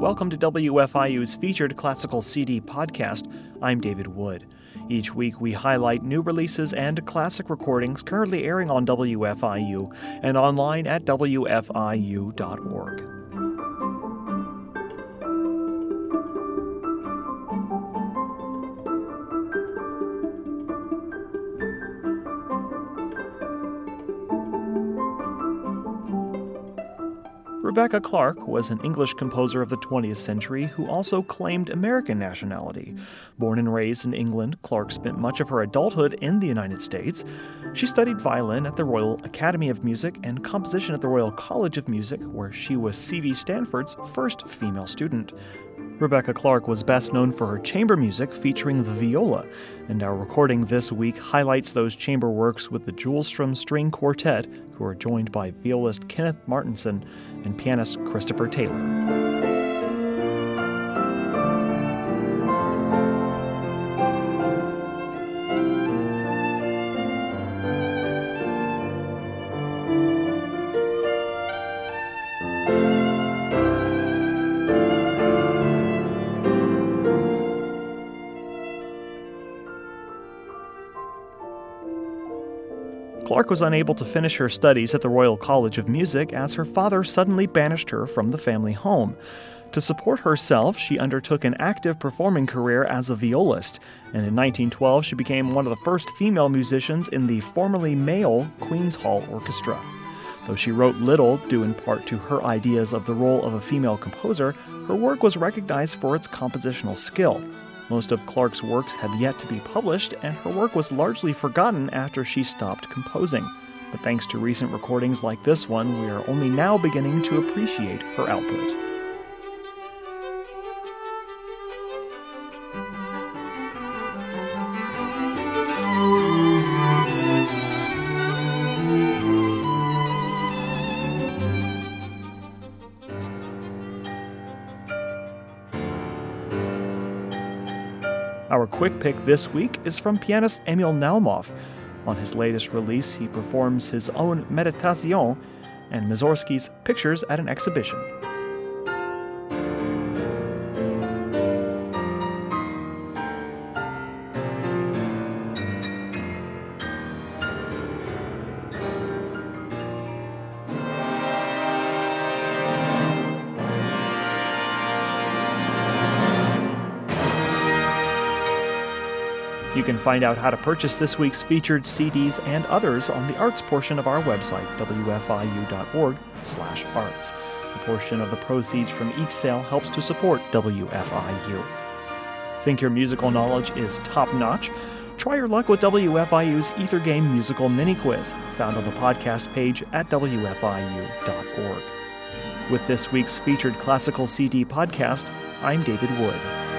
Welcome to WFIU's featured classical CD podcast. I'm David Wood. Each week we highlight new releases and classic recordings currently airing on WFIU and online at WFIU.org. Rebecca Clarke was an English composer of the 20th century who also claimed American nationality. Born and raised in England, Clarke spent much of her adulthood in the United States. She studied violin at the Royal Academy of Music and composition at the Royal College of Music, where she was C.V. Stanford's first female student. Rebecca Clarke was best known for her chamber music featuring the viola, and our recording this week highlights those chamber works with the Julstrom String Quartet, who are joined by violist Kenneth Martinson and pianist Christopher Taylor. Clarke was unable to finish her studies at the Royal College of Music as her father suddenly banished her from the family home. To support herself, she undertook an active performing career as a violist, and in 1912 she became one of the first female musicians in the formerly male Queen's Hall Orchestra. Though she wrote little, due in part to her ideas of the role of a female composer, her work was recognized for its compositional skill. Most of Clarke's works have yet to be published, and her work was largely forgotten after she stopped composing. But thanks to recent recordings like this one, we are only now beginning to appreciate her output. Our quick pick this week is from pianist Emil Naumov. On his latest release, he performs his own Meditation and Mussorgsky's Pictures at an Exhibition. You can find out how to purchase this week's featured CDs and others on the arts portion of our website, wfiu.org/arts. A portion of the proceeds from each sale helps to support WFIU. Think your musical knowledge is top-notch? Try your luck with WFIU's Ether Game Musical Mini Quiz, found on the podcast page at WFIU.org. With this week's featured classical CD podcast, I'm David Wood.